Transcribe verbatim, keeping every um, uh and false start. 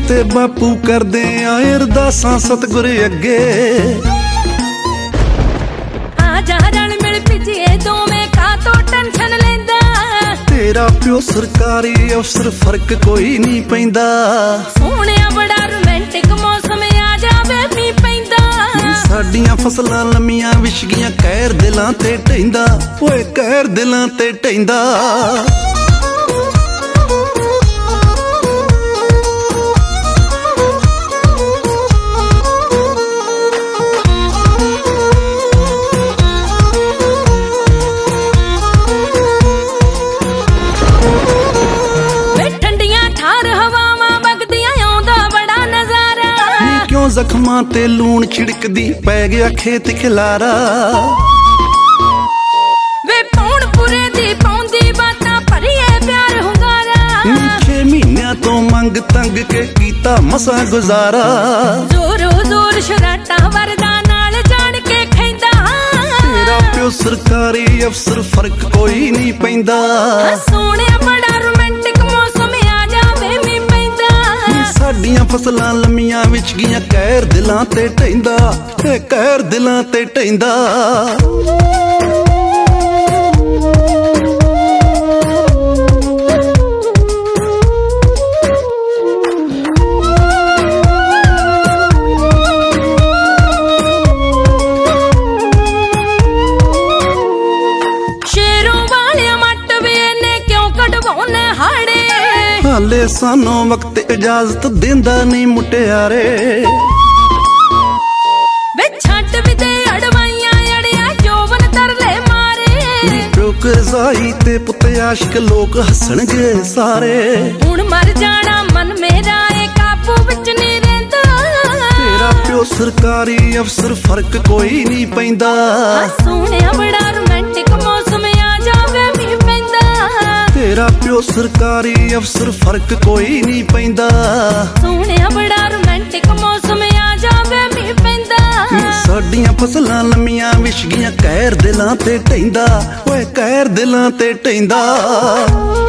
ਤੇ ਬਾਪੂ ਕਰਦੇ ਆ ਅਰਦਾਸਾਂ ਸਤਿਗੁਰ ਅੱਗੇ। ਆ ਜਾ ਰਲ ਮਿਲ ਭਿਜੀਏ ਦੋਵੇਂ ਕਾਹਤੋਂ ਟੈਨਸ਼ਨ ਲੈਂਦਾ। ਤੇਰਾ ਪਿਓ ਸਰਕਾਰੀ ਅਫਸਰ ਫਰਕ ਕੋਈ ਨਹੀਂ ਪੈਂਦਾ। ਸੋਹਣਿਆ ਬੜਾ ਰੋਮਾਂਟਿਕ ਮੌਸਮ ਆ ਜਾਵੇ ਮੀਂਹ ਪੈਂਦਾ। ਸਾਡੀਆਂ ਫਸਲਾਂ ਲੰਮੀਆਂ ਵਿਛਗੀਆਂ ਕਹਿਰ ਦਿਲਾਂ ਤੇ ਢਹਿੰਦਾ। ਓਏ ਕਹਿਰ ਦਿਲਾਂ ਤੇ ਢਹਿੰਦਾ। ਜ਼ਖਮਾਂ ਤੇ ਲੂਣ ਛਿੜਕਦੀ ਪੈ ਗਿਆ ਖੇਤ ਖਿਲਾਰਾ। ਵੇ ਪੌਣ ਪੁਰੇ ਦੀ ਪੌਂਦੀ ਬਾਤਾਂ ਭਰੀਏ ਪਿਆਰ ਹੁੰਗਾਰਾ। ਛੇ ਮਹੀਨਿਆਂ ਤੋਂ ਮੰਗ ਤੰਗ ਕੇ ਕੀਤਾ ਮਸਾਂ ਗੁਜ਼ਾਰਾ। ਜ਼ੋਰੋ ਜ਼ੋਰ ਸ਼ਰਾਟਾ ਵਰਗਾ ਨਾਲ ਜਾਣ ਕੇ ਖੈਂਦਾ। ਤੇਰਾ ਪਿਓ ਸਰਕਾਰੀ ਅਫਸਰ ਫਰਕ ਕੋਈ ਨਹੀਂ ਪੈਂਦਾ। ਸੋਹਣਿਆ ਬੜਾ ਰੋਮਾਂਟਿਕ ਮੌਸਮ ਆ ਜਾਵੇ ਮੀਂਹ ਪੈਂਦਾ। ਸਾਡੀਆਂ ਫਸਲਾਂ ਲੰਮੀਆਂ ਵਿਛਗੀਆਂ ਕਹਿਰ ਦਿਲਾਂ ਤੇ ਢਹਿੰਦਾ। ਇਹ ਕਹਿਰ ਦਿਲਾਂ ਤੇ ਢਹਿੰਦਾ। ਸ਼ੇਰੋਂ ਵਾਲਿਆ ਮੱਟ ਵੇ ਨੇ ਕਿਉਂ ਕਢਵਾਉਣੇ ਹਾੜੇ। ਹਾਲੇ ਸਾਨੂੰ ਵਕਤ ਇਜਾਜ਼ਤ ਦਿੰਦਾ ਨਹੀਂ ਮੁਟਿਆਰੇ। ਵੇ ਛੱਡ ਵੀ ਦੇ ਅੜਵਾਈਆਂ ਅੜਿਆ ਜੋਬਨ ਤਰਲੇ ਮਾਰੇ। ਪਿਓ ਕਜ਼ਾਈ ਤੇ ਪੁੱਤ ਆਸ਼ਕ ਲੋਕ ਹੱਸਣਗੇ ਸਾਰੇ। ਹੁਣ ਮਰ ਜਾਣਾ ਮਨ ਮੇਰਾ ਏ ਕਾਬੂ ਵਿੱਚ ਨਹੀਂ ਰਹਿੰਦਾ। ਤੇਰਾ ਪਿਓ ਸਰਕਾਰੀ ਅਫਸਰ ਫਰਕ ਕੋਈ ਨਹੀਂ ਪੈਂਦਾ। ਸੋਹਣਿਆ ਬੜਾ ਰੋਮਾਂਟਿਕ ਮੌਸਮ ਆ ਜਾਵੇ ਮੀਂਹ ਪੈਂਦਾ। ਤੇਰਾ ਪਿਓ ਸਰਕਾਰੀ ਅਫਸਰ ਫਰਕ ਕੋਈ ਨਹੀਂ ਪੈਂਦਾ। ਸੋਹਣਿਆ ਬੜਾ ਰੋਮਾਂਟਿਕ ਮੌਸਮ ਆ ਜਾਵੇ ਮੀਂਹ ਪੈਂਦਾ। ਸਾਡੀਆਂ ਫਸਲਾਂ ਲੰਮੀਆਂ ਵਿਛਗੀਆਂ ਕਹਿਰ ਦਿਲਾਂ ਤੇ ਢਹਿੰਦਾ। ਓਏ ਕਹਿਰ ਦਿਲਾਂ ਤੇ ਢਹਿੰਦਾ।